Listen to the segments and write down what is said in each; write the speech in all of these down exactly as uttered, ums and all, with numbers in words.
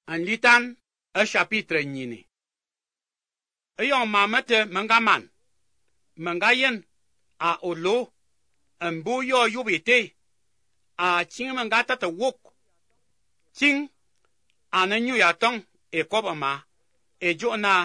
An litan a chapitre nyini. E yon mamete menga man. Menga yen a olo. Mbo yo yubite. A ching menga tata wok. Ching ane nyu ya tong e koba ma. E jo na.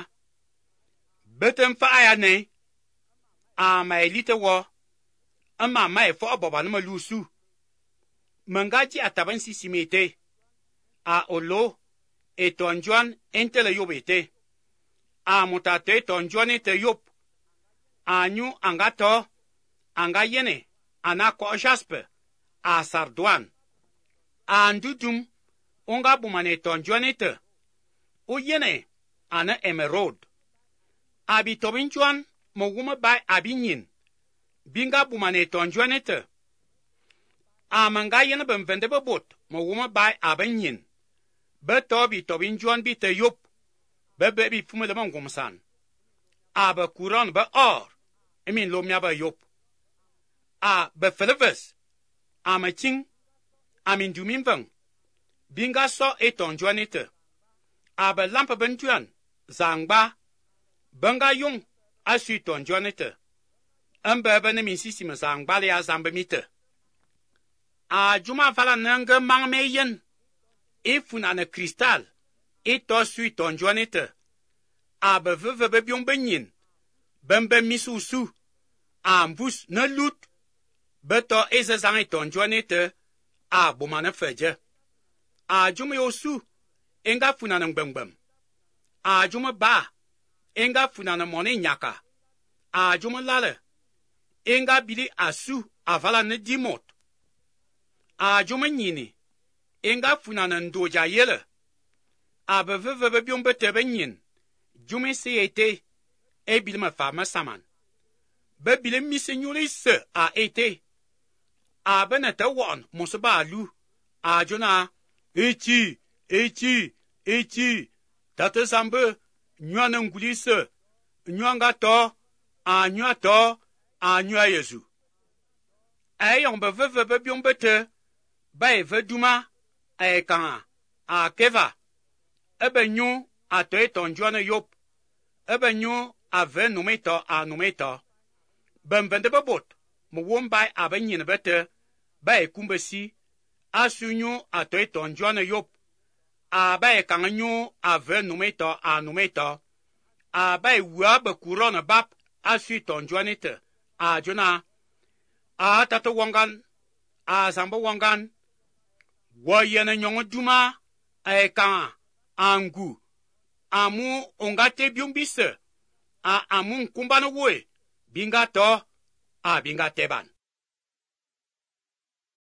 Betem fa aya ne. A ma elite wo. Ama ma e fo aboba numa lusu. Menga ji ataban si simete. A olo. E tonjuan entele yobete. A mutate tonjuan ete yob. A nyu angato. Anga yene. Ana ko jaspe. A sarduan. A ndudum. Onga bumane tonjuan ete. O yene. Ana emerald. Abi tobinjuan. Mo wume bay abi nyin. Binga bumane tonjuan ete. A manga yene bemvende bebot. Mo wume bay abi nyin. Be tobi tobin juan bi te yop. Be be bi fume le man gomsan. A be kuran be or. Emin lo mya be yop. A be feleves. A me ching. A min dumin vang. Binga so eton juan ete. A be lampe ben juan. Zangba. Benga yung. A su ton juan ete. Embe be ne min sisi me zangba le a zambe mite. A juma vala nenge mang me yen. E funa na kristal. E to sui ton joanete. A be veve be bion benyin. Ben ben misu su. A mbus ne lut. Be to eze zang e ton joanete. A bomane feje. A jume yo su. Enga funa na mbengbem. A jume ba. Enga funa na mone nyaka. A jume lale. Enga bili asu. Avala ne dimot. A jume nyini. Enga funa na ndoja yele. A be veve be bion bete be nyin. Jume se ete. E bilme fama saman. Be bile mise nyule se a ete. A be ne te wan monse ba alu. A jona. Echi, echi, echi. Tate zambe. Nywa na nguli se. Nywa nga to. A nywa to. A nywa yezu. A yon be veve be bion bete. Ba e ve duma. E kan a keva. Ebe nyu a to e tonjuane yop. Ebe nyu a ve numeto a numeto. Ben vende bebot. Mo wombay a ben yin bete. Ba e kumbesi. A su nyu a to e tonjuane yop. A ba e kan nyu a ve numeto a numeto. A ba e wua be kuron bap. A su tonjuane te. A jona. A tato wangan. A zambo wangan. Wo yene nyongo duma e kan angu amu ongate biumbise a amu nkumbano we binga to a binga teban.